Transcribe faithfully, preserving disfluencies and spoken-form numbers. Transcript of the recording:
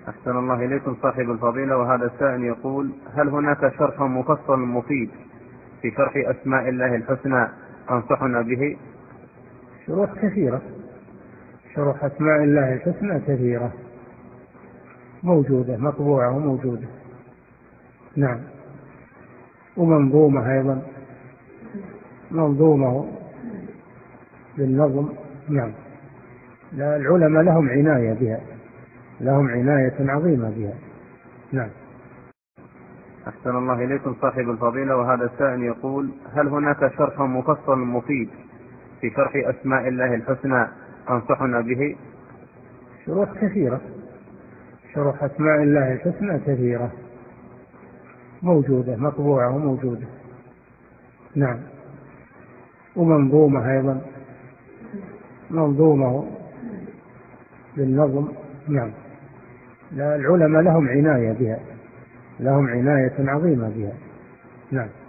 أحسن الله إليكم صاحب الفضيلة، وهذا السائل يقول: هل هناك شرح مفصل مفيد في شرح أسماء الله الحسنى تنصحنا به؟ شروح كثيرة، شروح أسماء الله الحسنى كثيرة موجودة، مطبوعة وموجودة. نعم، ومنظومة أيضا، منظومة بالنظم. نعم، لا، العلماء لهم عناية بها، لهم عناية عظيمة بها. نعم. أحسن الله إليكم صاحب الفضيلة، وهذا السائل يقول: هل هناك شرح مفصل مفيد في شرح أسماء الله الحسنى تنصحنا به؟ شروح كثيرة، شروح أسماء الله الحسنى كثيرة موجودة، مطبوعة وموجودة. نعم، ومنظومة أيضا، منظومة بالنظم. نعم، لا، العلماء لهم عناية بها، لهم عناية عظيمة بها. نعم.